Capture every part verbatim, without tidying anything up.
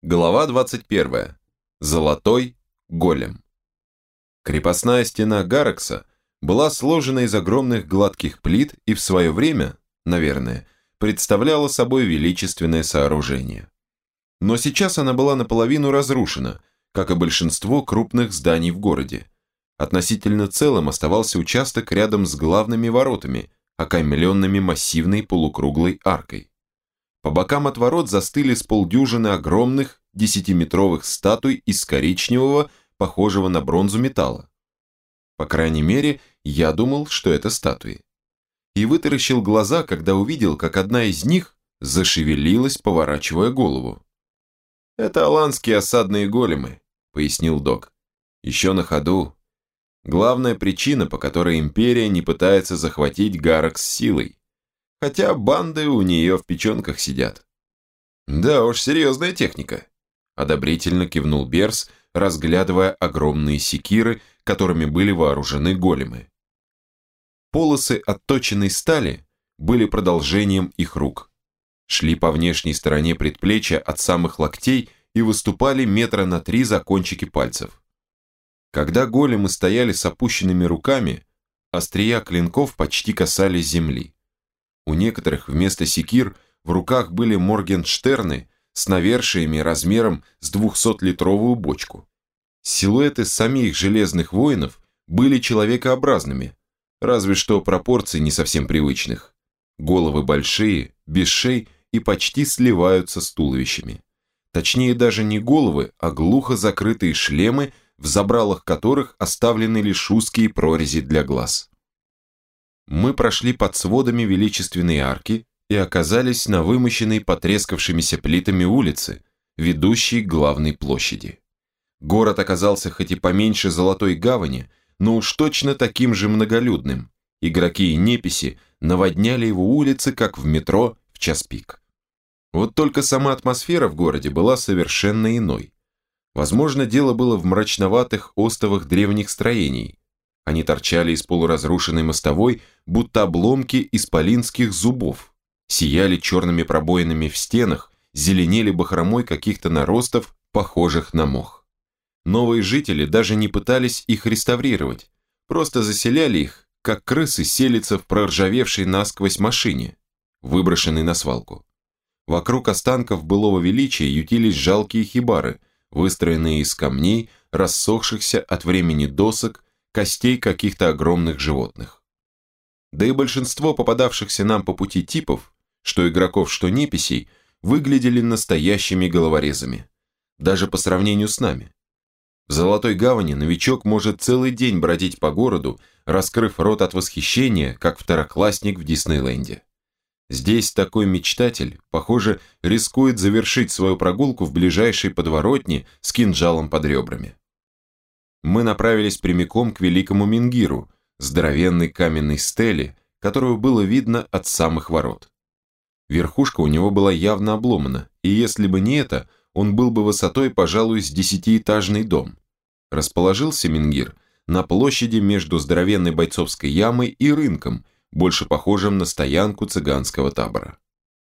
Глава двадцать первая. Золотой голем. Крепостная стена Гаракса была сложена из огромных гладких плит и в свое время, наверное, представляла собой величественное сооружение. Но сейчас она была наполовину разрушена, как и большинство крупных зданий в городе. Относительно целым оставался участок рядом с главными воротами, окаймленными массивной полукруглой аркой. По бокам от ворот застыли с полдюжины огромных десятиметровых статуй из коричневого, похожего на бронзу металла. По крайней мере, я думал, что это статуи. И вытаращил глаза, когда увидел, как одна из них зашевелилась, поворачивая голову. «Это аланские осадные големы», — пояснил Док. «Еще на ходу. Главная причина, по которой империя не пытается захватить Гаракс силой. Хотя банды у нее в печенках сидят». «Да уж, серьезная техника», – одобрительно кивнул Берс, разглядывая огромные секиры, которыми были вооружены големы. Полосы отточенной стали были продолжением их рук. Шли по внешней стороне предплечья от самых локтей и выступали метра на три за кончики пальцев. Когда големы стояли с опущенными руками, острия клинков почти касались земли. У некоторых вместо секир в руках были моргенштерны с навершиями размером с двухсотлитровую бочку. Силуэты самих железных воинов были человекообразными, разве что пропорций не совсем привычных. Головы большие, без шей и почти сливаются с туловищами. Точнее, даже не головы, а глухо закрытые шлемы, в забралах которых оставлены лишь узкие прорези для глаз. Мы прошли под сводами величественной арки и оказались на вымощенной потрескавшимися плитами улице, ведущей к главной площади. Город оказался хоть и поменьше Золотой Гавани, но уж точно таким же многолюдным. Игроки и неписи наводняли его улицы, как в метро в час пик. Вот только сама атмосфера в городе была совершенно иной. Возможно, дело было в мрачноватых остовах древних строений. Они торчали из полуразрушенной мостовой, будто обломки исполинских зубов, сияли черными пробоинами в стенах, зеленели бахромой каких-то наростов, похожих на мох. Новые жители даже не пытались их реставрировать, просто заселяли их, как крысы селятся в проржавевшей насквозь машине, выброшенной на свалку. Вокруг останков былого величия ютились жалкие хибары, выстроенные из камней, рассохшихся от времени досок, костей каких-то огромных животных. Да и большинство попадавшихся нам по пути типов, что игроков, что неписей, выглядели настоящими головорезами, даже по сравнению с нами. В Золотой Гавани новичок может целый день бродить по городу, раскрыв рот от восхищения, как второклассник в Диснейленде. Здесь такой мечтатель, похоже, рискует завершить свою прогулку в ближайшей подворотне с кинжалом под ребрами. Мы направились прямиком к великому Мингиру, здоровенной каменной стеле, которую было видно от самых ворот. Верхушка у него была явно обломана, и если бы не это, он был бы высотой, пожалуй, с десятиэтажный дом. Расположился Мингир на площади между здоровенной бойцовской ямой и рынком, больше похожим на стоянку цыганского табора.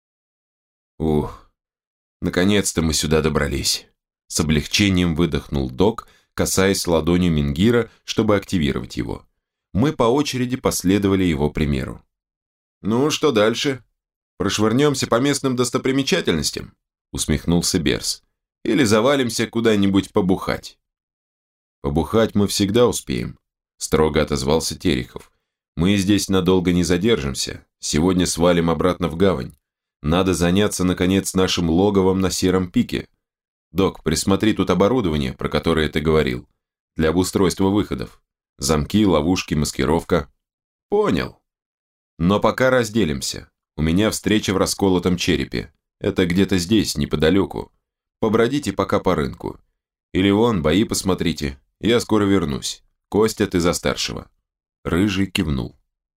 Ух, наконец-то мы сюда добрались. С облегчением выдохнул Док, касаясь ладонью Мингира, чтобы активировать его. Мы по очереди последовали его примеру. «Ну, что дальше? Прошвырнемся по местным достопримечательностям?» усмехнулся Берс. «Или завалимся куда-нибудь побухать?» «Побухать мы всегда успеем», строго отозвался Терехов. «Мы здесь надолго не задержимся. Сегодня свалим обратно в гавань. Надо заняться, наконец, нашим логовом на Сером пике. Док, присмотри тут оборудование, про которое ты говорил, для обустройства выходов. Замки, ловушки, маскировка». «Понял. Но пока разделимся. У меня встреча в расколотом черепе. Это где-то здесь, неподалеку. Побродите пока по рынку. Или вон, бои посмотрите. Я скоро вернусь. Костя, ты за старшего». Рыжий кивнул.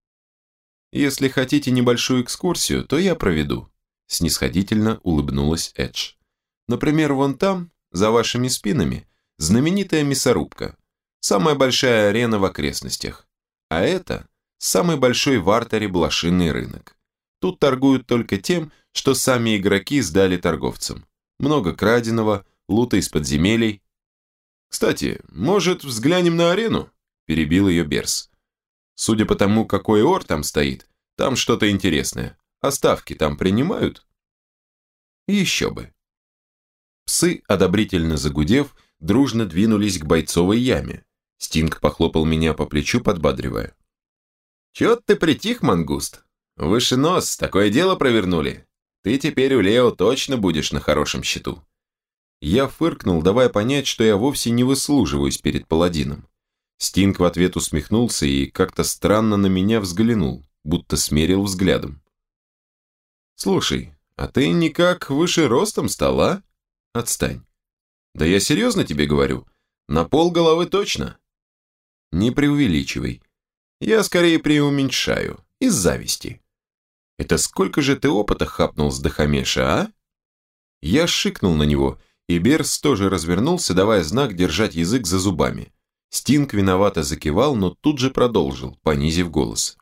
«Если хотите небольшую экскурсию, то я проведу», снисходительно улыбнулась Эдж. «Например, вон там, за вашими спинами, знаменитая мясорубка. Самая большая арена в окрестностях. А это самый большой в Артере блошиный рынок. Тут торгуют только тем, что сами игроки сдали торговцам. Много краденого, лута из подземелий. «Кстати, может, взглянем на арену?» – перебил ее Берс. «Судя по тому, какой ор там стоит, там что-то интересное. А ставки там принимают?» Еще бы. Псы, одобрительно загудев, дружно двинулись к бойцовой яме. Стинг похлопал меня по плечу, подбадривая. «Чё ты притих, мангуст? Выше нос, такое дело провернули. Ты теперь у Лео точно будешь на хорошем счету». Я фыркнул, давая понять, что я вовсе не выслуживаюсь перед паладином. Стинг в ответ усмехнулся и как-то странно на меня взглянул, будто смерил взглядом. «Слушай, а ты никак выше ростом стал, а? Отстань. Да я серьезно тебе говорю, на пол головы точно. Не преувеличивай. Я скорее преуменьшаю, из зависти. Это сколько же ты опыта хапнул с Дахамеша, а?» Я шикнул на него, и Берс тоже развернулся, давая знак держать язык за зубами. Стинг виновато закивал, но тут же продолжил, понизив голос.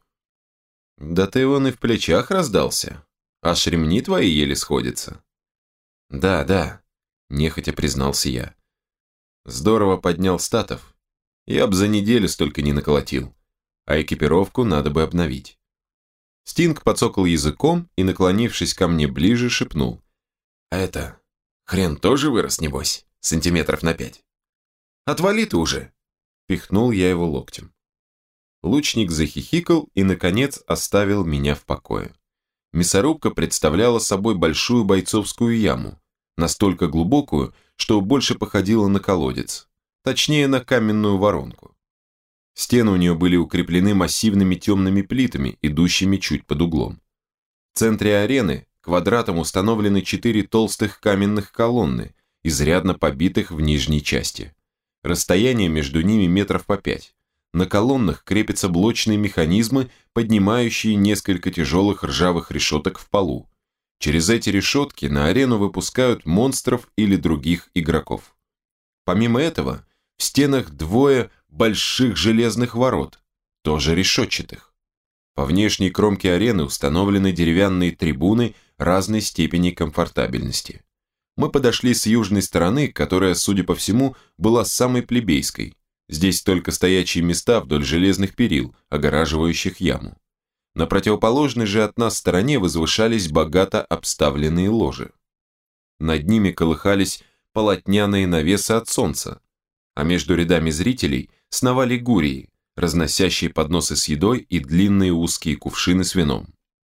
«Да ты вон и в плечах раздался. Аж ремни твои еле сходятся». «Да, да», – нехотя признался я. «Здорово поднял статов. Я б за неделю столько не наколотил, а экипировку надо бы обновить». Стинг подсокал языком и, наклонившись ко мне ближе, шепнул. «А это, хрен тоже вырос, небось, сантиметров на пять? Отвали ты уже!» Пихнул я его локтем. Лучник захихикал и, наконец, оставил меня в покое. Мясорубка представляла собой большую бойцовскую яму, настолько глубокую, что больше походила на колодец, точнее на каменную воронку. Стены у нее были укреплены массивными темными плитами, идущими чуть под углом. В центре арены квадратом установлены четыре толстых каменных колонны, изрядно побитых в нижней части. Расстояние между ними метров по пять. На колоннах крепятся блочные механизмы, поднимающие несколько тяжелых ржавых решеток в полу. Через эти решетки на арену выпускают монстров или других игроков. Помимо этого, в стенах двое больших железных ворот, тоже решетчатых. По внешней кромке арены установлены деревянные трибуны разной степени комфортабельности. Мы подошли с южной стороны, которая, судя по всему, была самой плебейской. Здесь только стоячие места вдоль железных перил, огораживающих яму. На противоположной же от нас стороне возвышались богато обставленные ложи. Над ними колыхались полотняные навесы от солнца, а между рядами зрителей сновали гурии, разносящие подносы с едой и длинные узкие кувшины с вином.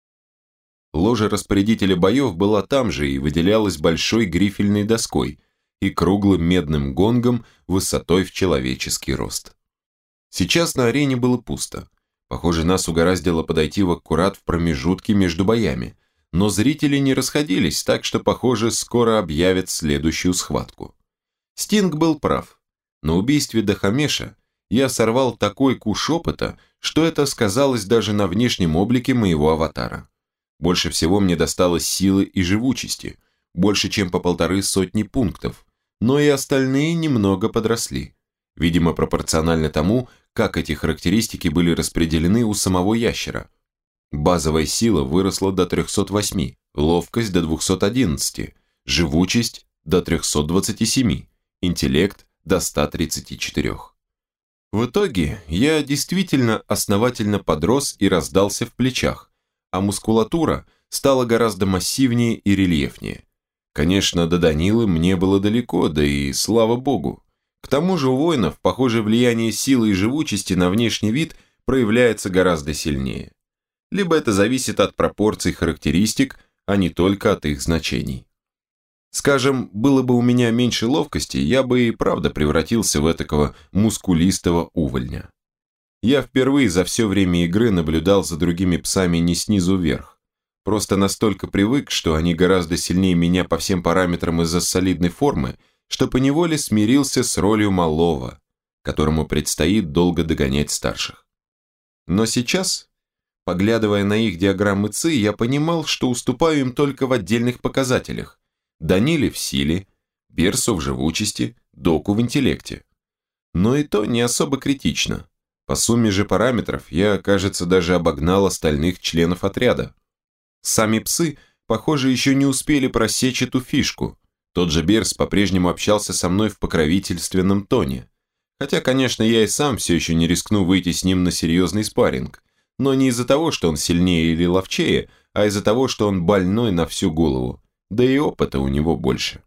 Ложа распорядителя боев была там же и выделялась большой грифельной доской и круглым медным гонгом высотой в человеческий рост. Сейчас на арене было пусто. Похоже, нас угораздило подойти в аккурат в промежутке между боями, но зрители не расходились, так что, похоже, скоро объявят следующую схватку. Стинг был прав. На убийстве Дахамеша я сорвал такой куш опыта, что это сказалось даже на внешнем облике моего аватара. Больше всего мне досталось силы и живучести, больше чем по полторы сотни пунктов, но и остальные немного подросли, видимо, пропорционально тому, как эти характеристики были распределены у самого ящера. Базовая сила выросла до трёхсот восьми, ловкость до двухсот одиннадцати, живучесть до трёхсот двадцати семи, интеллект до ста тридцати четырёх. В итоге я действительно основательно подрос и раздался в плечах, а мускулатура стала гораздо массивнее и рельефнее. Конечно, до Данилы мне было далеко, да и слава богу. К тому же у воинов, похоже, влияние силы и живучести на внешний вид проявляется гораздо сильнее. Либо это зависит от пропорций характеристик, а не только от их значений. Скажем, было бы у меня меньше ловкости, я бы и правда превратился в этакого мускулистого увольня. Я впервые за все время игры наблюдал за другими псами не снизу вверх. Просто настолько привык, что они гораздо сильнее меня по всем параметрам из-за солидной формы, что поневоле смирился с ролью малого, которому предстоит долго догонять старших. Но сейчас, поглядывая на их диаграммы ЦИ, я понимал, что уступаю им только в отдельных показателях. Даниле в силе, Берсу в живучести, Доку в интеллекте. Но и то не особо критично. По сумме же параметров я, кажется, даже обогнал остальных членов отряда. Сами псы, похоже, еще не успели просечь эту фишку, Тот же Берс по-прежнему общался со мной в покровительственном тоне. Хотя, конечно, я и сам все еще не рискну выйти с ним на серьезный спарринг. Но не из-за того, что он сильнее или ловчее, а из-за того, что он больной на всю голову. Да и опыта у него больше.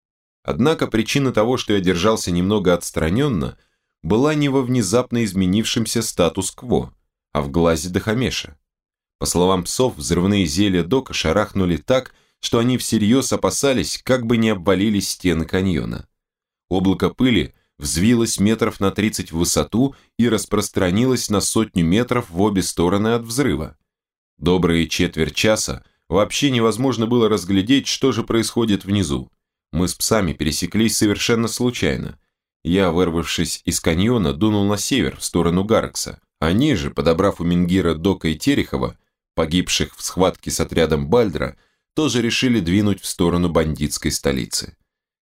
Однако причина того, что я держался немного отстраненно, была не во внезапно изменившемся статус-кво, а в глазе Дахамеша. По словам псов, взрывные зелья Дока шарахнули так, что они всерьез опасались, как бы не обвалились стены каньона. Облако пыли взвилось метров на тридцать в высоту и распространилось на сотню метров в обе стороны от взрыва. Добрые четверть часа вообще невозможно было разглядеть, что же происходит внизу. Мы с псами пересеклись совершенно случайно. Я, вырвавшись из каньона, дунул на север, в сторону Гаракса. Они же, подобрав у Мингира Дока и Терехова, погибших в схватке с отрядом Бальдра, тоже решили двинуть в сторону бандитской столицы.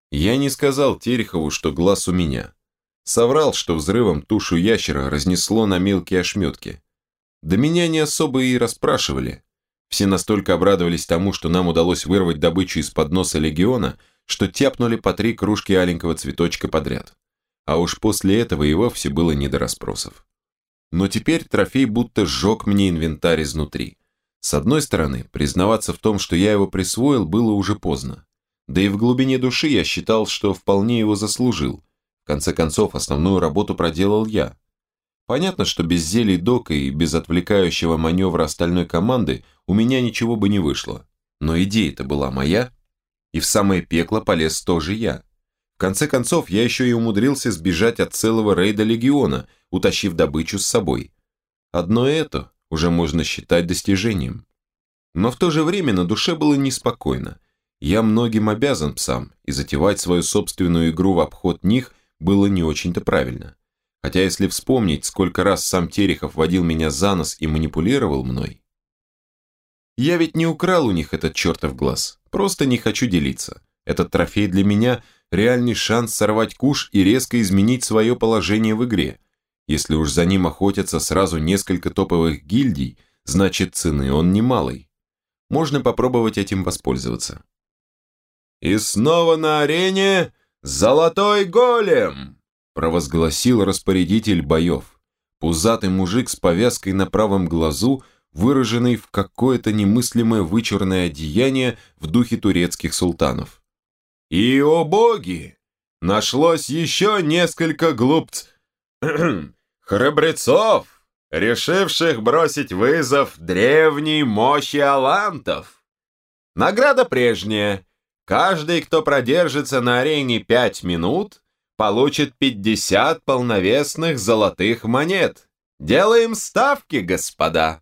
Я не сказал Терехову, что глаз у меня. Соврал, что взрывом тушу ящера разнесло на мелкие ошметки. Да меня не особо и расспрашивали. Все настолько обрадовались тому, что нам удалось вырвать добычу из-под носа легиона, что тяпнули по три кружки аленького цветочка подряд. А уж после этого и вовсе было не до расспросов. Но теперь трофей будто сжег мне инвентарь изнутри. С одной стороны, признаваться в том, что я его присвоил, было уже поздно. Да и в глубине души я считал, что вполне его заслужил. В конце концов, основную работу проделал я. Понятно, что без зелий Дока и без отвлекающего маневра остальной команды у меня ничего бы не вышло. Но идея-то была моя, и в самое пекло полез тоже я. В конце концов, я еще и умудрился сбежать от целого рейда легиона, утащив добычу с собой. Одно это уже можно считать достижением. Но в то же время на душе было неспокойно. Я многим обязан псам, и затевать свою собственную игру в обход них было не очень-то правильно. Хотя если вспомнить, сколько раз сам Терехов водил меня за нос и манипулировал мной. Я ведь не украл у них этот чертов глаз, просто не хочу делиться. Этот трофей для меня – реальный шанс сорвать куш и резко изменить свое положение в игре. Если уж за ним охотятся сразу несколько топовых гильдий, значит цены он немалый. Можно попробовать этим воспользоваться. «И снова на арене золотой голем!» провозгласил распорядитель боев. Пузатый мужик с повязкой на правом глазу, выраженный в какое-то немыслимое вычурное одеяние в духе турецких султанов. «И, о боги! Нашлось еще несколько глупц... храбрецов, решивших бросить вызов древней мощи алантов. Награда прежняя. Каждый, кто продержится на арене пять минут, получит пятьдесят полновесных золотых монет. Делаем ставки, господа!»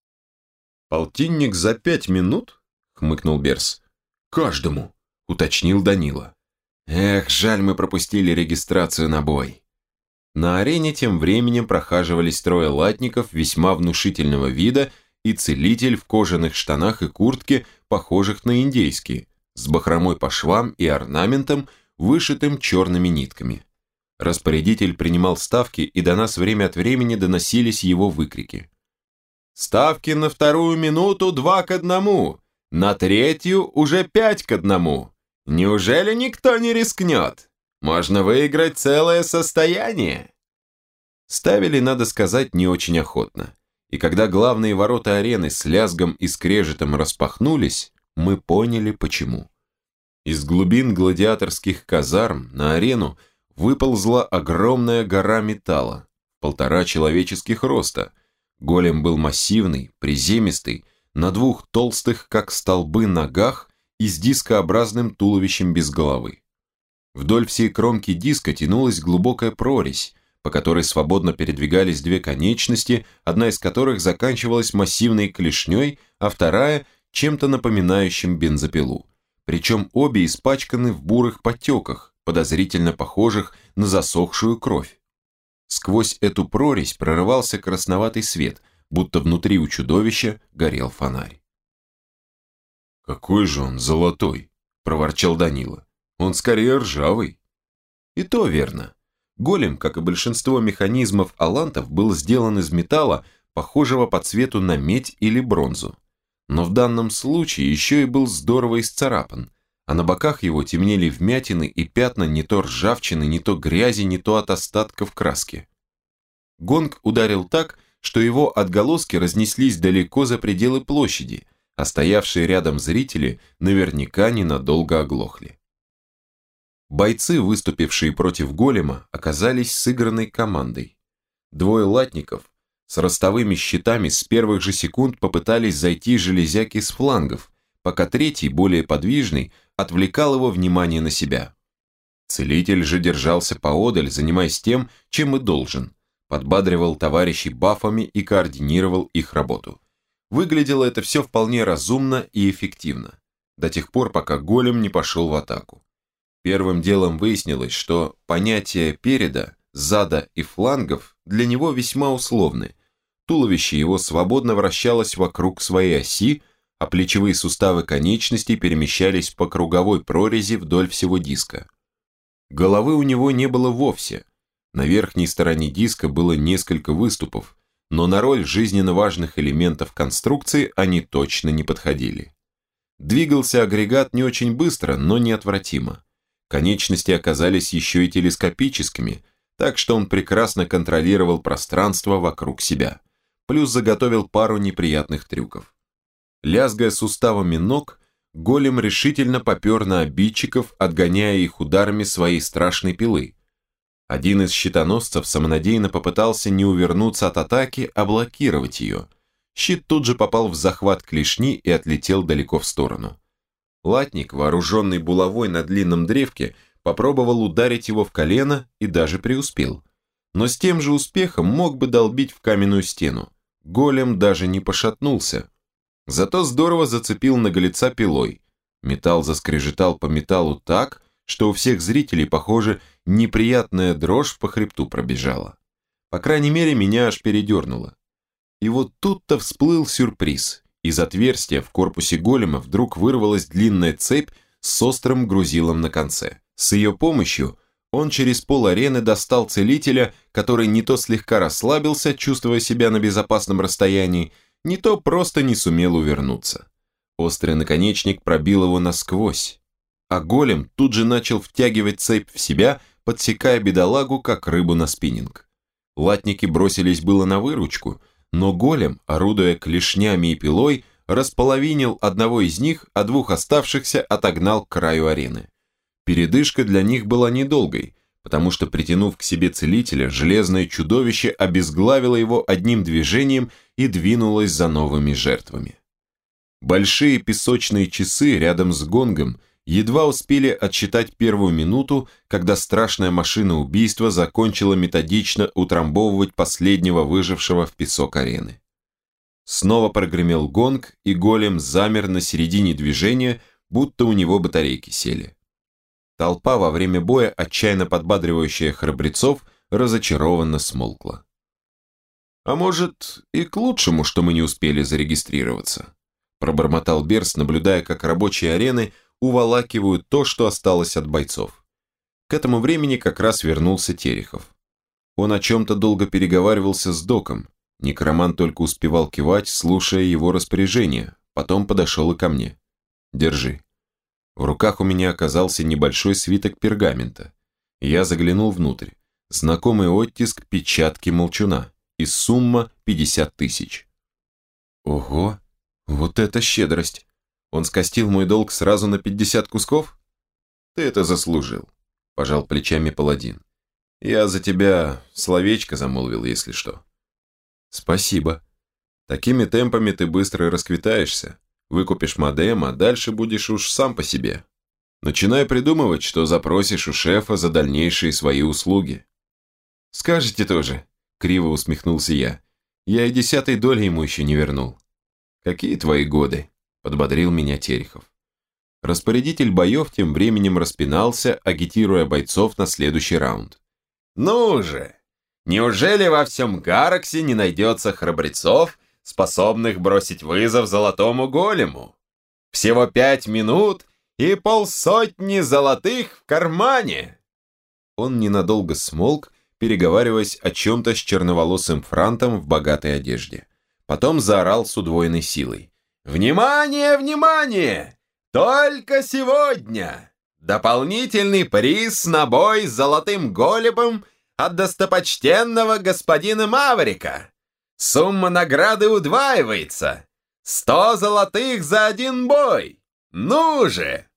«Полтинник за пять минут?» — хмыкнул Берс. «Каждому!» — уточнил Данила. «Эх, жаль, мы пропустили регистрацию на бой». На арене тем временем прохаживались трое латников весьма внушительного вида и целитель в кожаных штанах и куртке, похожих на индейские, с бахромой по швам и орнаментом, вышитым черными нитками. Распорядитель принимал ставки, и до нас время от времени доносились его выкрики. «Ставки на вторую минуту два к одному, на третью уже пять к одному. Неужели никто не рискнет? Можно выиграть целое состояние!» Ставили, надо сказать, не очень охотно. И когда главные ворота арены с лязгом и скрежетом распахнулись, мы поняли почему. Из глубин гладиаторских казарм на арену выползла огромная гора металла, полтора человеческих роста. Голем был массивный, приземистый, на двух толстых, как столбы, ногах и с дискообразным туловищем без головы. Вдоль всей кромки диска тянулась глубокая прорезь, по которой свободно передвигались две конечности, одна из которых заканчивалась массивной клешней, а вторая – чем-то напоминающим бензопилу. Причем обе испачканы в бурых подтеках, подозрительно похожих на засохшую кровь. Сквозь эту прорезь прорывался красноватый свет, будто внутри у чудовища горел фонарь. «Какой же он золотой!» – проворчал Данила. «Он скорее ржавый». И то верно. Голем, как и большинство механизмов алантов, был сделан из металла, похожего по цвету на медь или бронзу. Но в данном случае еще и был здорово исцарапан, а на боках его темнели вмятины и пятна не то ржавчины, не то грязи, не то от остатков краски. Гонг ударил так, что его отголоски разнеслись далеко за пределы площади, а стоявшие рядом зрители наверняка ненадолго оглохли. Бойцы, выступившие против голема, оказались сыгранной командой. Двое латников с ростовыми щитами с первых же секунд попытались зайти железяки с флангов, пока третий, более подвижный, отвлекал его внимание на себя. Целитель же держался поодаль, занимаясь тем, чем и должен, подбадривал товарищей бафами и координировал их работу. Выглядело это все вполне разумно и эффективно, до тех пор, пока голем не пошел в атаку. Первым делом выяснилось, что понятия переда, зада и флангов для него весьма условны. Туловище его свободно вращалось вокруг своей оси, а плечевые суставы конечностей перемещались по круговой прорези вдоль всего диска. Головы у него не было вовсе. На верхней стороне диска было несколько выступов, но на роль жизненно важных элементов конструкции они точно не подходили. Двигался агрегат не очень быстро, но неотвратимо. Конечности оказались еще и телескопическими, так что он прекрасно контролировал пространство вокруг себя, плюс заготовил пару неприятных трюков. Лязгая суставами ног, голем решительно попер на обидчиков, отгоняя их ударами своей страшной пилы. Один из щитоносцев самонадеянно попытался не увернуться от атаки, а блокировать ее. Щит тут же попал в захват клешни и отлетел далеко в сторону. Латник, вооруженный булавой на длинном древке, попробовал ударить его в колено и даже преуспел. Но с тем же успехом мог бы долбить в каменную стену. Голем даже не пошатнулся. Зато здорово зацепил наглеца пилой. Металл заскрежетал по металлу так, что у всех зрителей, похоже, неприятная дрожь по хребту пробежала. По крайней мере, меня аж передернуло. И вот тут-то всплыл сюрприз. Из отверстия в корпусе голема вдруг вырвалась длинная цепь с острым грузилом на конце. С ее помощью он через пол арены достал целителя, который не то слегка расслабился, чувствуя себя на безопасном расстоянии, не то просто не сумел увернуться. Острый наконечник пробил его насквозь, а голем тут же начал втягивать цепь в себя, подсекая бедолагу, как рыбу на спиннинг. Латники бросились было на выручку, но голем, орудуя клешнями и пилой, располовинил одного из них, а двух оставшихся отогнал к краю арены. Передышка для них была недолгой, потому что, притянув к себе целителя, железное чудовище обезглавило его одним движением и двинулось за новыми жертвами. Большие песочные часы рядом с гонгом едва успели отсчитать первую минуту, когда страшная машина убийства закончила методично утрамбовывать последнего выжившего в песок арены. Снова прогремел гонг, и голем замер на середине движения, будто у него батарейки сели. Толпа во время боя, отчаянно подбадривающая храбрецов, разочарованно смолкла. «А может, и к лучшему, что мы не успели зарегистрироваться», пробормотал Берс, наблюдая, как рабочие арены уволакивают то, что осталось от бойцов. К этому времени как раз вернулся Терехов. Он о чем-то долго переговаривался с доком. Некромант только успевал кивать, слушая его распоряжения, потом подошел и ко мне. «Держи». В руках у меня оказался небольшой свиток пергамента. Я заглянул внутрь. Знакомый оттиск печатки молчуна. И сумма пятьдесят тысяч. Ого, вот это щедрость. Он скостил мой долг сразу на пятьдесят кусков? Ты это заслужил, пожал плечами паладин. Я за тебя словечко замолвил, если что. Спасибо. Такими темпами ты быстро расквитаешься. Выкупишь модем, а дальше будешь уж сам по себе. Начинай придумывать, что запросишь у шефа за дальнейшие свои услуги. Скажете тоже, криво усмехнулся я. Я и десятой доли ему еще не вернул. Какие твои годы? Подбодрил меня Терехов. Распорядитель боев тем временем распинался, агитируя бойцов на следующий раунд. Ну же! Неужели во всем Гараксе не найдется храбрецов, способных бросить вызов золотому голему? Всего пять минут и полсотни золотых в кармане!» Он ненадолго смолк, переговариваясь о чем-то с черноволосым франтом в богатой одежде. Потом заорал с удвоенной силой. «Внимание, внимание! Только сегодня дополнительный приз на бой с золотым голубем от достопочтенного господина Маврика. Сумма награды удваивается. Сто золотых за один бой. Ну же!»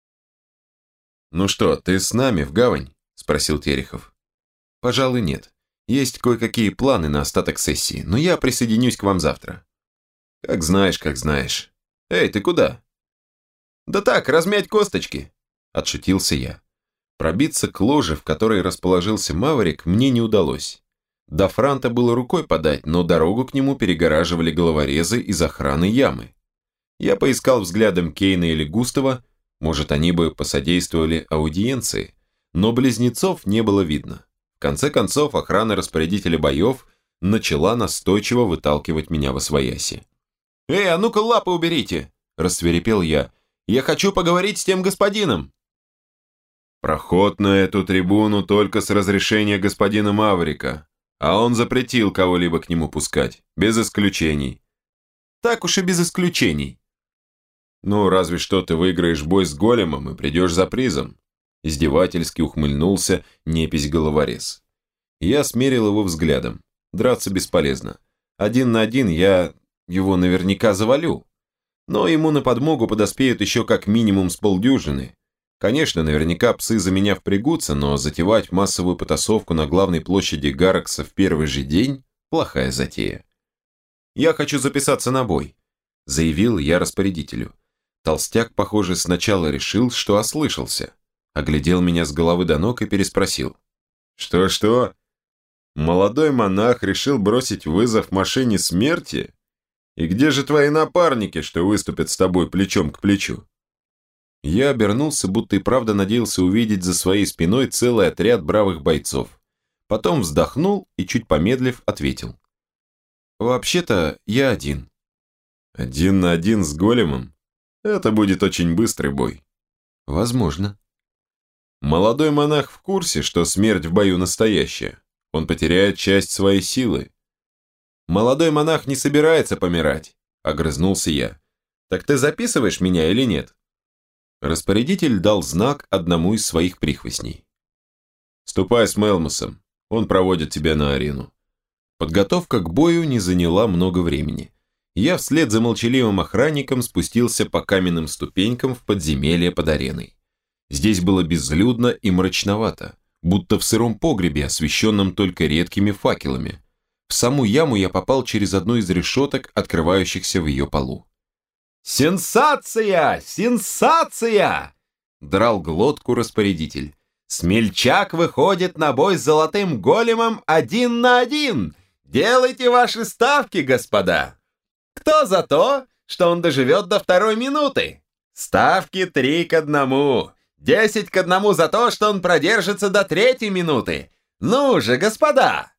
«Ну что, ты с нами в гавань?» – спросил Терехов. «Пожалуй, нет. Есть кое-какие планы на остаток сессии, но я присоединюсь к вам завтра». «Как знаешь, как знаешь. Эй, ты куда?» «Да так, размять косточки», – отшутился я. Пробиться к ложе, в которой расположился Маврик, мне не удалось. До франта было рукой подать, но дорогу к нему перегораживали головорезы из охраны ямы. Я поискал взглядом Кейна или Густава, может, они бы посодействовали аудиенции, но близнецов не было видно. В конце концов, охрана распорядителя боев начала настойчиво выталкивать меня восвояси. «Эй, а ну-ка лапы уберите!» – рассвирепел я. «Я хочу поговорить с тем господином!» «Проход на эту трибуну только с разрешения господина Маврика, а он запретил кого-либо к нему пускать, без исключений». «Так уж и без исключений». «Ну, разве что ты выиграешь бой с големом и придешь за призом», издевательски ухмыльнулся непись-головорез. Я смерил его взглядом. Драться бесполезно. Один на один я его наверняка завалю. Но ему на подмогу подоспеют еще как минимум с полдюжины. Конечно, наверняка псы за меня впрягутся, но затевать массовую потасовку на главной площади Гаракса в первый же день – плохая затея. «Я хочу записаться на бой», – заявил я распорядителю. Толстяк, похоже, сначала решил, что ослышался. Оглядел меня с головы до ног и переспросил. «Что-что? Молодой монах решил бросить вызов машине смерти? И где же твои напарники, что выступят с тобой плечом к плечу?» Я обернулся, будто и правда надеялся увидеть за своей спиной целый отряд бравых бойцов. Потом вздохнул и, чуть помедлив, ответил. «Вообще-то я один». «Один на один с големом? Это будет очень быстрый бой». «Возможно». «Молодой монах в курсе, что смерть в бою настоящая. Он потеряет часть своей силы». «Молодой монах не собирается помирать», — огрызнулся я. «Так ты записываешь меня или нет?» Распорядитель дал знак одному из своих прихвостней. «Ступай с Мелмусом, он проводит тебя на арену». Подготовка к бою не заняла много времени. Я вслед за молчаливым охранником спустился по каменным ступенькам в подземелье под ареной. Здесь было безлюдно и мрачновато, будто в сыром погребе, освещенном только редкими факелами. В саму яму я попал через одну из решеток, открывающихся в ее полу. «Сенсация! Сенсация!» – драл глотку распорядитель. «Смельчак выходит на бой с золотым големом один на один! Делайте ваши ставки, господа! Кто за то, что он доживет до второй минуты? Ставки три к одному! Десять к одному за то, что он продержится до третьей минуты! Ну же, господа!»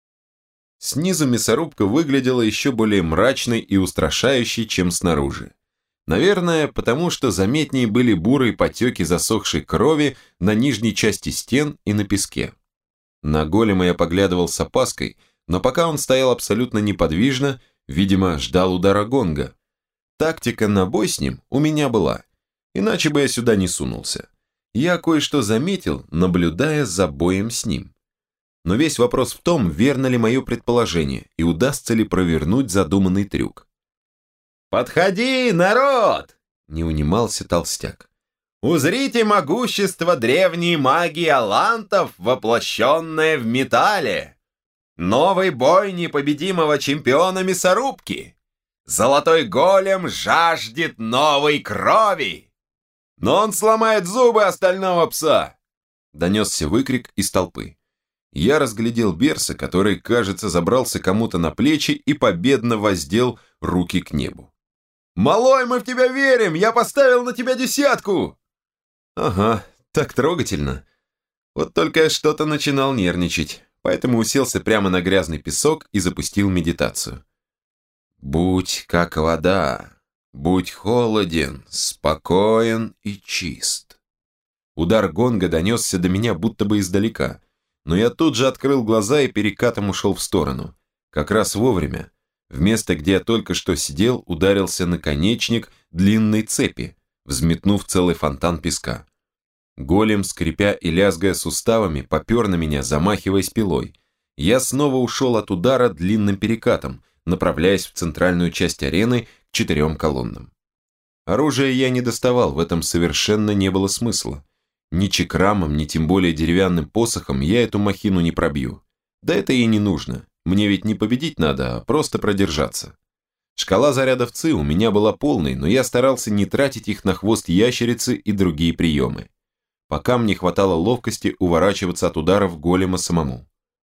Снизу мясорубка выглядела еще более мрачной и устрашающей, чем снаружи. Наверное, потому что заметнее были бурые потеки засохшей крови на нижней части стен и на песке. На голема я поглядывал с опаской, но пока он стоял абсолютно неподвижно, видимо, ждал удара гонга. Тактика на бой с ним у меня была, иначе бы я сюда не сунулся. Я кое-что заметил, наблюдая за боем с ним. Но весь вопрос в том, верно ли мое предположение и удастся ли провернуть задуманный трюк. «Подходи, народ!» – не унимался толстяк. «Узрите могущество древней магии алантов, воплощенное в металле! Новый бой непобедимого чемпиона мясорубки! Золотой голем жаждет новой крови! Но он сломает зубы остального пса!» – донесся выкрик из толпы. Я разглядел Берса, который, кажется, забрался кому-то на плечи и победно воздел руки к небу. «Малой, мы в тебя верим! Я поставил на тебя десятку!» Ага, так трогательно. Вот только я что-то начинал нервничать, поэтому уселся прямо на грязный песок и запустил медитацию. «Будь как вода, будь холоден, спокоен и чист». Удар гонга донесся до меня будто бы издалека, но я тут же открыл глаза и перекатом ушел в сторону. Как раз вовремя. В место, где я только что сидел, ударился наконечник длинной цепи. взметнув целый фонтан песка. Голем, скрипя и лязгая суставами, попер на меня, замахиваясь пилой. Я снова ушел от удара длинным перекатом, направляясь в центральную часть арены к четырем колоннам. Оружие я не доставал, в этом совершенно не было смысла. Ни чекрамом, ни тем более деревянным посохом я эту махину не пробью. Да это и не нужно, мне ведь не победить надо, а просто продержаться. Шкала зарядов ЦИ у меня была полной, но я старался не тратить их на хвост ящерицы и другие приемы. Пока мне хватало ловкости уворачиваться от ударов голема самому.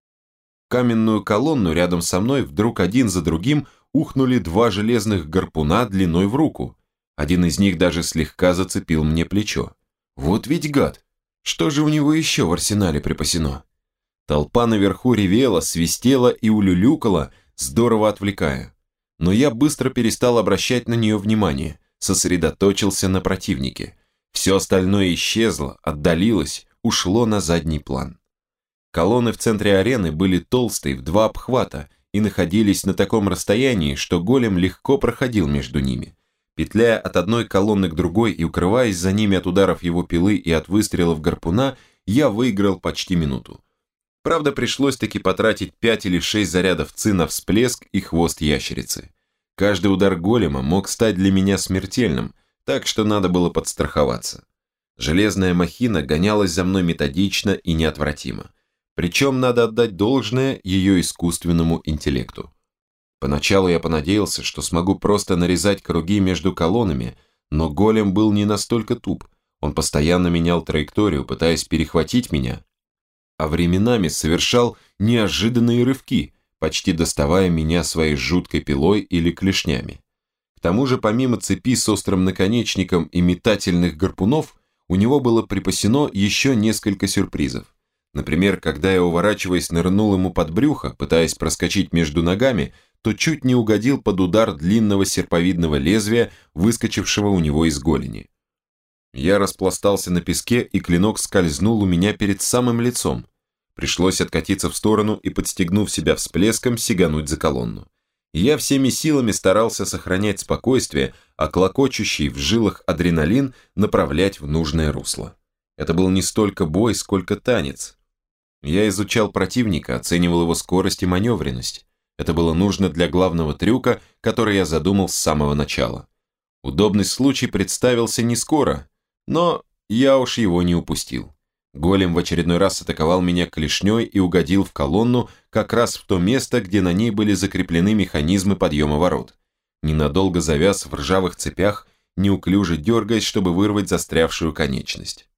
В каменную колонну рядом со мной вдруг один за другим ухнули два железных гарпуна длиной в руку. Один из них даже слегка зацепил мне плечо. Вот ведь гад! Что же у него еще в арсенале припасено? Толпа наверху ревела, свистела и улюлюкала, здорово отвлекая. Но я быстро перестал обращать на нее внимание, сосредоточился на противнике. Все остальное исчезло, отдалилось, ушло на задний план. Колонны в центре арены были толстые, в два обхвата, и находились на таком расстоянии, что голем легко проходил между ними. Петляя от одной колонны к другой и укрываясь за ними от ударов его пилы и от выстрелов гарпуна, я выиграл почти минуту. Правда, пришлось таки потратить пять или шесть зарядов ЦИ на всплеск и хвост ящерицы. Каждый удар голема мог стать для меня смертельным, так что надо было подстраховаться. Железная махина гонялась за мной методично и неотвратимо. Причем надо отдать должное ее искусственному интеллекту. Поначалу я понадеялся, что смогу просто нарезать круги между колоннами, но голем был не настолько туп. Он постоянно менял траекторию, пытаясь перехватить меня, а временами совершал неожиданные рывки, почти доставая меня своей жуткой пилой или клешнями. К тому же, помимо цепи с острым наконечником и метательных гарпунов, у него было припасено еще несколько сюрпризов. Например, когда я, уворачиваясь, нырнул ему под брюхо, пытаясь проскочить между ногами, то чуть не угодил под удар длинного серповидного лезвия, выскочившего у него из голени. Я распластался на песке, и клинок скользнул у меня перед самым лицом. Пришлось откатиться в сторону и, подстегнув себя всплеском, сигануть за колонну. Я всеми силами старался сохранять спокойствие, а клокочущий в жилах адреналин направлять в нужное русло. Это был не столько бой, сколько танец. Я изучал противника, оценивал его скорость и маневренность. Это было нужно для главного трюка, который я задумал с самого начала. Удобный случай представился не скоро, но я уж его не упустил. Голем в очередной раз атаковал меня клешней и угодил в колонну как раз в то место, где на ней были закреплены механизмы подъема ворот. Ненадолго завяз в ржавых цепях, неуклюже дергаясь, чтобы вырвать застрявшую конечность.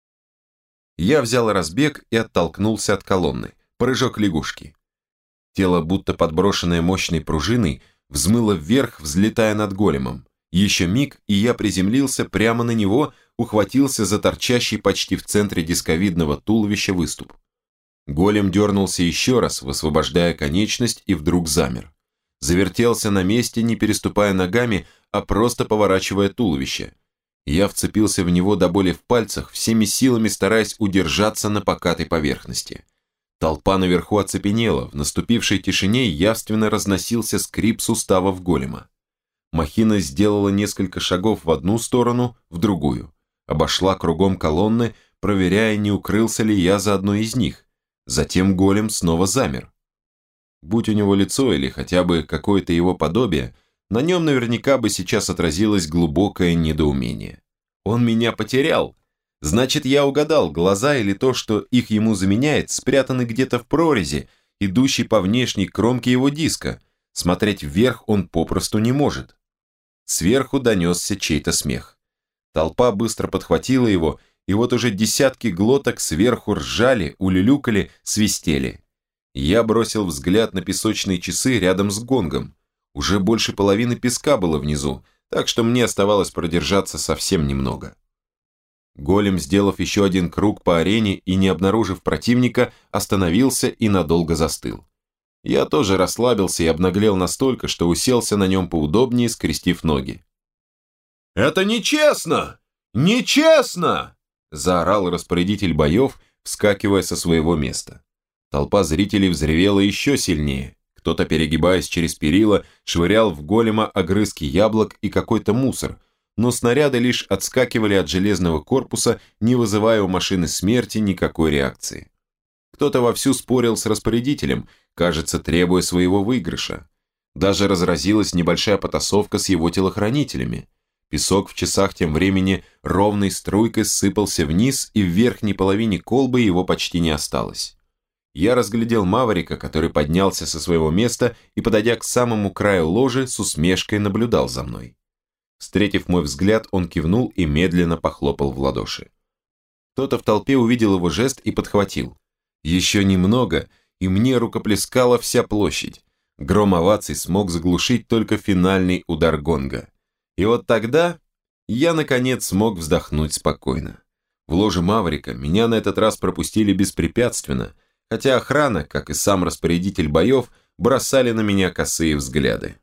Я взял разбег и оттолкнулся от колонны, прыжок лягушки. Тело, будто подброшенное мощной пружиной, взмыло вверх, взлетая над големом. Еще миг, и я приземлился прямо на него, ухватился за торчащий почти в центре дисковидного туловища выступ. Голем дернулся еще раз, высвобождая конечность, и вдруг замер. Завертелся на месте, не переступая ногами, а просто поворачивая туловище. Я вцепился в него до боли в пальцах, всеми силами стараясь удержаться на покатой поверхности. Толпа наверху оцепенела, в наступившей тишине явственно разносился скрип суставов голема. Махина сделала несколько шагов в одну сторону, в другую. Обошла кругом колонны, проверяя, не укрылся ли я за одной из них. Затем голем снова замер. Будь у него лицо или хотя бы какое-то его подобие, на нем наверняка бы сейчас отразилось глубокое недоумение. Он меня потерял. Значит, я угадал, глаза или то, что их ему заменяет, спрятаны где-то в прорези, идущей по внешней кромке его диска. Смотреть вверх он попросту не может. Сверху донесся чей-то смех. Толпа быстро подхватила его, и вот уже десятки глоток сверху ржали, улюлюкали, свистели. Я бросил взгляд на песочные часы рядом с гонгом. Уже больше половины песка было внизу, так что мне оставалось продержаться совсем немного. Голем, сделав еще один круг по арене и не обнаружив противника, остановился и надолго застыл. Я тоже расслабился и обнаглел настолько, что уселся на нем поудобнее, скрестив ноги. «Это нечестно! Нечестно!» – заорал распорядитель боев, вскакивая со своего места. Толпа зрителей взревела еще сильнее. Кто-то, перегибаясь через перила, швырял в голема огрызки яблок и какой-то мусор, но снаряды лишь отскакивали от железного корпуса, не вызывая у машины смерти никакой реакции. Кто-то вовсю спорил с распорядителем, кажется, требуя своего выигрыша. Даже разразилась небольшая потасовка с его телохранителями. Песок в часах тем времени ровной струйкой сыпался вниз, и в верхней половине колбы его почти не осталось. Я разглядел Маврика, который поднялся со своего места и, подойдя к самому краю ложи, с усмешкой наблюдал за мной. Встретив мой взгляд, он кивнул и медленно похлопал в ладоши. Кто-то в толпе увидел его жест и подхватил. Еще немного, и мне рукоплескала вся площадь. Гром оваций смог заглушить только финальный удар гонга. И вот тогда я, наконец, смог вздохнуть спокойно. В ложе Маврика меня на этот раз пропустили беспрепятственно, хотя охрана, как и сам распорядитель боев, бросали на меня косые взгляды.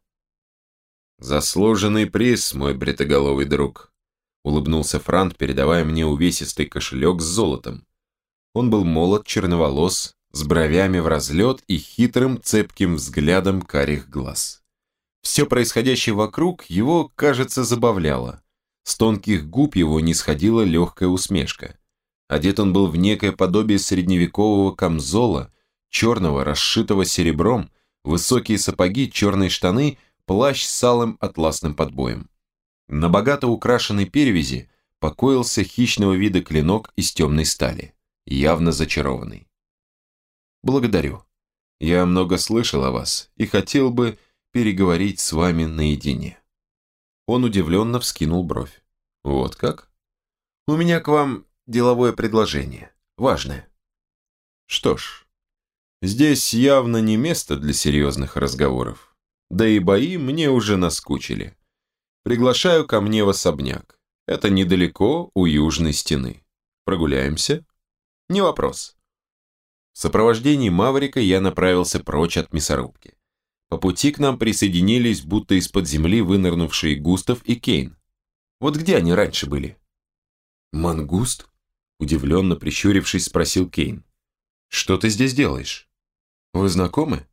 «Заслуженный приз, мой бритоголовый друг», — улыбнулся Франт, передавая мне увесистый кошелек с золотом. Он был молод, черноволос, с бровями в разлет и хитрым, цепким взглядом карих глаз. Все происходящее вокруг его, кажется, забавляло. С тонких губ его не сходила легкая усмешка. Одет он был в некое подобие средневекового камзола, черного, расшитого серебром, высокие сапоги, черные штаны, плащ с алым атласным подбоем. На богато украшенной перевязи покоился хищного вида клинок из темной стали, явно зачарованный. «Благодарю. Я много слышал о вас и хотел бы переговорить с вами наедине». Он удивленно вскинул бровь. «Вот как? У меня к вам деловое предложение. Важное». «Что ж, здесь явно не место для серьезных разговоров. Да и бои мне уже наскучили. Приглашаю ко мне в особняк. Это недалеко у южной стены. Прогуляемся?» «Не вопрос». В сопровождении Маврика я направился прочь от мясорубки. По пути к нам присоединились, будто из-под земли вынырнувшие Густав и Кейн. Вот где они раньше были? «Мангуст?» – удивленно прищурившись, спросил Кейн. «Что ты здесь делаешь? Вы знакомы?»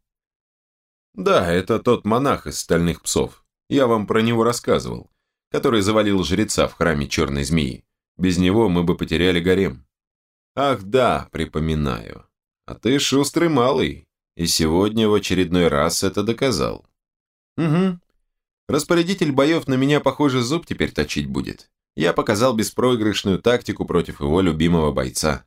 «Да, это тот монах из стальных псов. Я вам про него рассказывал, который завалил жреца в храме Черной Змеи. Без него мы бы потеряли гарем». «Ах да, припоминаю. А ты шустрый малый, и сегодня в очередной раз это доказал». «Угу. Распорядитель боев на меня, похоже, зуб теперь точить будет. Я показал беспроигрышную тактику против его любимого бойца».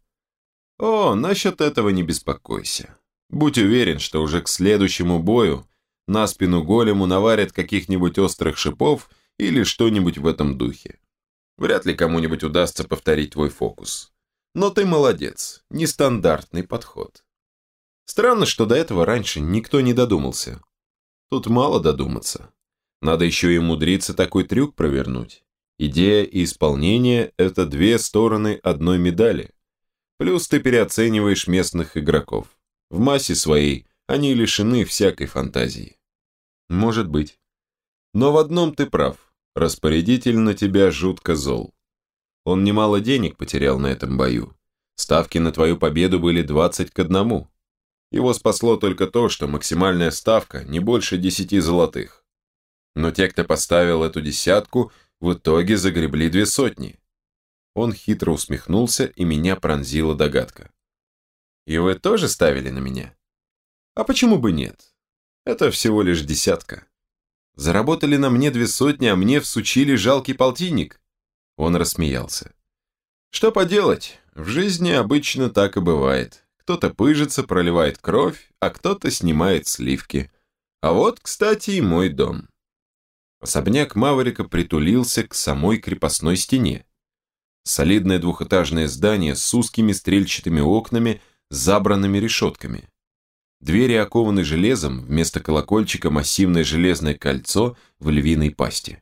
«О, насчет этого не беспокойся. Будь уверен, что уже к следующему бою на спину голему наварят каких-нибудь острых шипов или что-нибудь в этом духе. Вряд ли кому-нибудь удастся повторить твой фокус. Но ты молодец, нестандартный подход. Странно, что до этого раньше никто не додумался. Тут мало додуматься. Надо еще и умудриться такой трюк провернуть. Идея и исполнение – это две стороны одной медали. Плюс ты переоцениваешь местных игроков. В массе своей они лишены всякой фантазии. Может быть. Но в одном ты прав. Распорядитель на тебя жутко зол. Он немало денег потерял на этом бою. Ставки на твою победу были двадцать к одному. Его спасло только то, что максимальная ставка не больше десяти золотых. Но те, кто поставил эту десятку, в итоге загребли две сотни. Он хитро усмехнулся, и меня пронзила догадка. «И вы тоже ставили на меня?» «А почему бы нет? Это всего лишь десятка. Заработали на мне две сотни, а мне всучили жалкий полтинник». Он рассмеялся. «Что поделать, в жизни обычно так и бывает. Кто-то пыжится, проливает кровь, а кто-то снимает сливки. А вот, кстати, и мой дом». Особняк Маврика притулился к самой крепостной стене. Солидное двухэтажное здание с узкими стрельчатыми окнами, забранными решетками. Двери окованы железом, вместо колокольчика массивное железное кольцо в львиной пасти.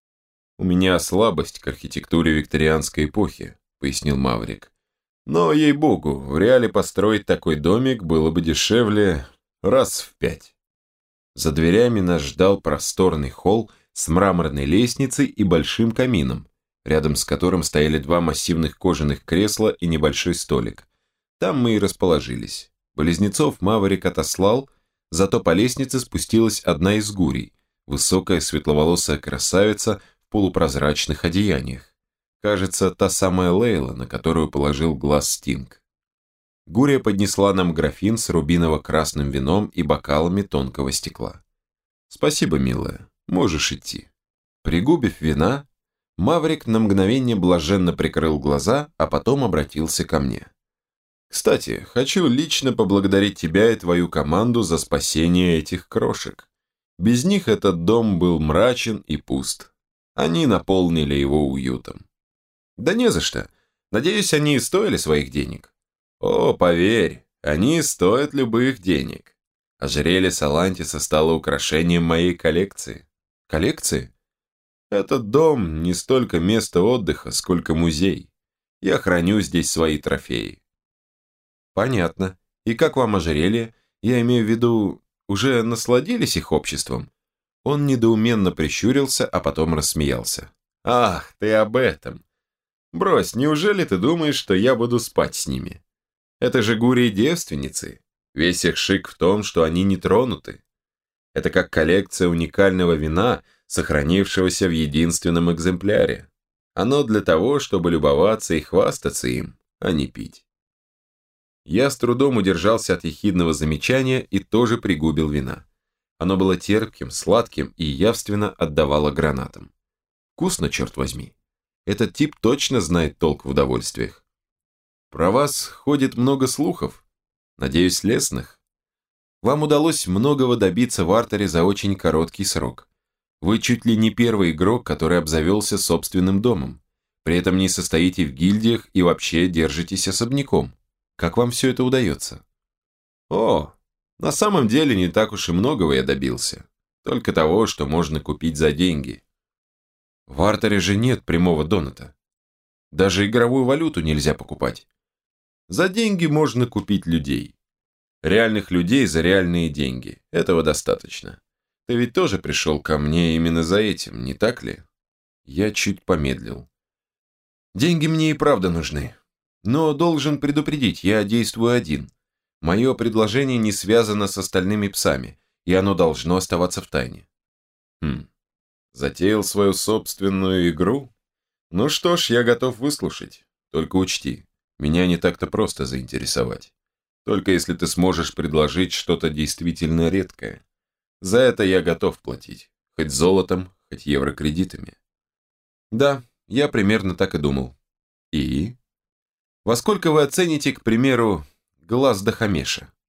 «У меня слабость к архитектуре викторианской эпохи», — пояснил Маврик. «Но, ей-богу, в реале построить такой домик было бы дешевле раз в пять». За дверями нас ждал просторный холл с мраморной лестницей и большим камином, рядом с которым стояли два массивных кожаных кресла и небольшой столик. Там мы и расположились. Близнецов Маврик отослал, зато по лестнице спустилась одна из гурий, высокая светловолосая красавица в полупрозрачных одеяниях. Кажется, та самая Лейла, на которую положил глаз Стинг. Гурия поднесла нам графин с рубиново-красным вином и бокалами тонкого стекла. «Спасибо, милая, можешь идти». Пригубив вина, Маврик на мгновение блаженно прикрыл глаза, а потом обратился ко мне. «Кстати, хочу лично поблагодарить тебя и твою команду за спасение этих крошек. Без них этот дом был мрачен и пуст. Они наполнили его уютом». «Да не за что. Надеюсь, они и стоили своих денег». «О, поверь, они стоят любых денег. Ожерелье Салантиса стало украшением моей коллекции». «Коллекции?» «Этот дом не столько место отдыха, сколько музей. Я храню здесь свои трофеи». «Понятно. И как вам ожерелье? Я имею в виду, уже насладились их обществом?» Он недоуменно прищурился, а потом рассмеялся. «Ах, ты об этом. Брось, неужели ты думаешь, что я буду спать с ними? Это же гурии-девственницы. Весь их шик в том, что они не тронуты. Это как коллекция уникального вина, сохранившегося в единственном экземпляре. Оно для того, чтобы любоваться и хвастаться им, а не пить». Я с трудом удержался от ехидного замечания и тоже пригубил вина. Оно было терпким, сладким и явственно отдавало гранатам. Вкусно, черт возьми. Этот тип точно знает толк в удовольствиях. Про вас ходит много слухов. Надеюсь, лестных. Вам удалось многого добиться в артере за очень короткий срок. Вы чуть ли не первый игрок, который обзавелся собственным домом. При этом не состоите в гильдиях и вообще держитесь особняком. Как вам все это удается? О, на самом деле не так уж и многого я добился. Только того, что можно купить за деньги. В артере же нет прямого доната. Даже игровую валюту нельзя покупать. За деньги можно купить людей. Реальных людей за реальные деньги. Этого достаточно. Ты ведь тоже пришел ко мне именно за этим, не так ли? Я чуть помедлил. Деньги мне и правда нужны. Но должен предупредить, я действую один. Мое предложение не связано с остальными псами, и оно должно оставаться в тайне. Хм, затеял свою собственную игру? Ну что ж, я готов выслушать. Только учти, меня не так-то просто заинтересовать. Только если ты сможешь предложить что-то действительно редкое. За это я готов платить. Хоть золотом, хоть еврокредитами. Да, я примерно так и думал. И? Во сколько вы оцените, к примеру, глаз Дахамеша?